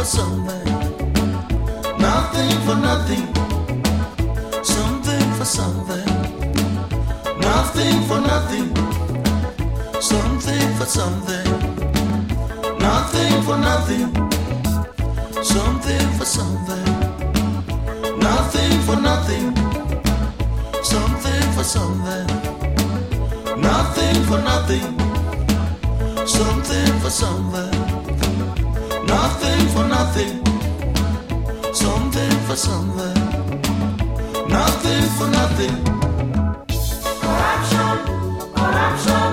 for something, nothing for nothing, something for something, nothing for nothing, something for something, nothing for nothing, something for something, nothing for nothing, something for something, nothing for nothing, something for something, nothing for nothing, something for something, nothing for nothing. Corruption, corruption,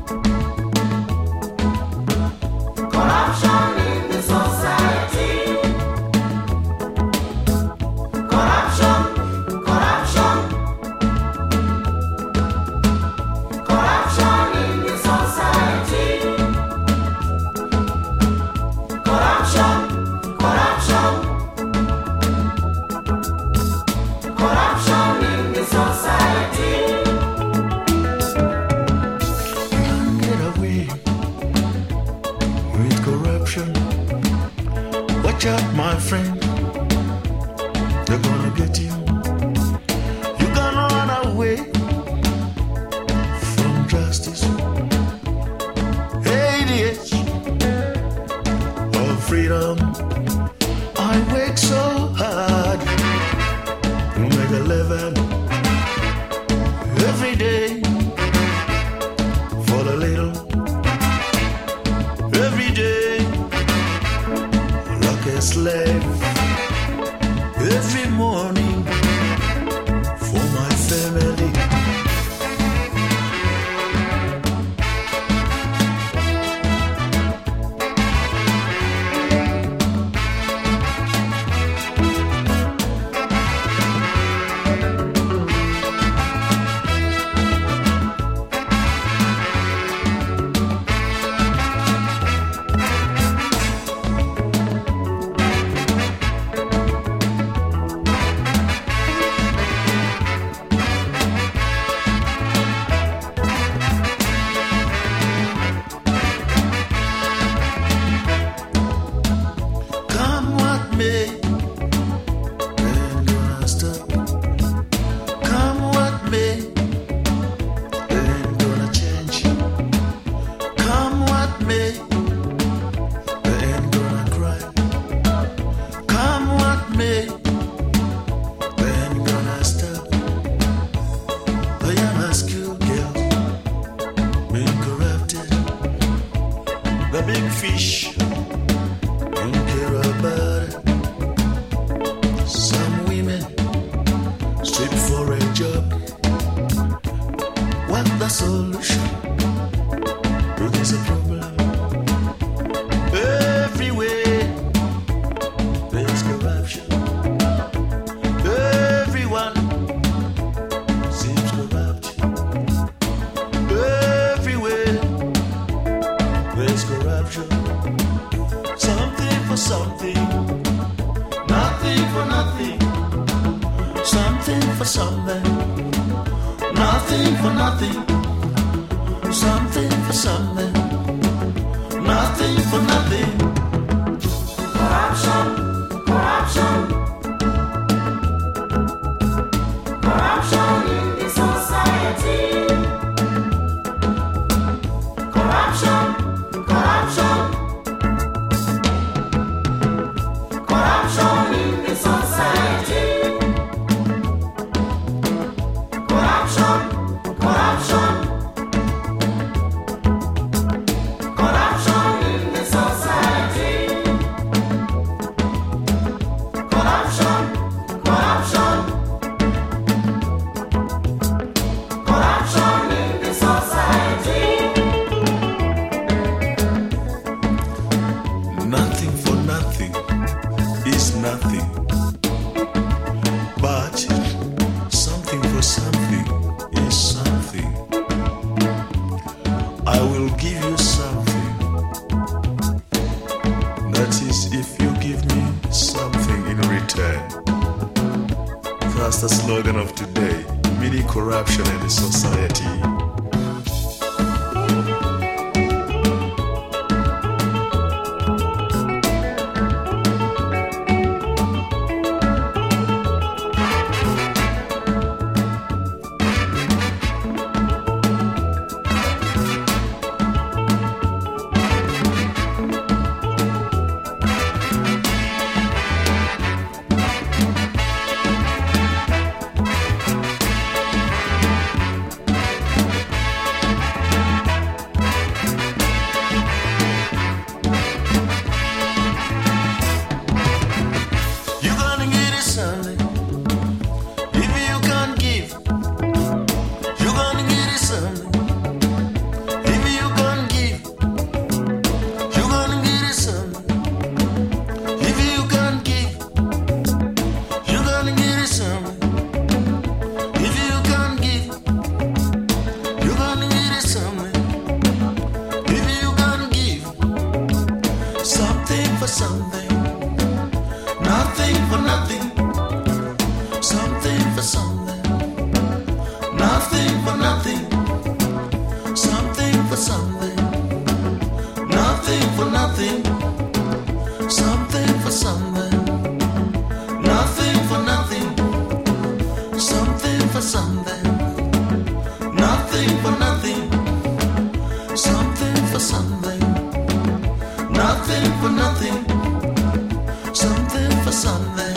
corruption in the society. Corruption, corruption, corruption in the society. Corruption, corruption, corruption in the society. You can't get away with corruption. Watch out, my friend. They're gonna get you. You can't run away from justice. ADH of freedom. I work so hard to make a living every day for the little. Every day, like a slave. Every morning for my family. Come what may, ain't gonna stop. Come what may, ain't gonna change. Come what may, ain't gonna cry. Come what may, ain't gonna stop. I am a school girl, being corrupted. The big fish don't care about it. Some women strip for a job. What's the solution to this problem? Everywhere there's corruption. Everyone seems corrupt. Everywhere there's corruption. Something for something, nothing for nothing, something for something, nothing for nothing, something for something, nothing for nothing. Corruption, corruption, corruption in the society. Corruption, corruption, corruption in the society. Corruption, corruption, corruption in the society. Corruption, corruption, corruption in the society. Nothing for nothing is nothing, but something for something is something. I will give you something. That is, if you give me something in return. That's the slogan of today. Mini corruption in the society. for nothing, something for something. Nothing for nothing, something for something. Nothing for nothing, something for something. Nothing for nothing, something for something. Nothing for nothing, something for something. Nothing for nothing, something for something.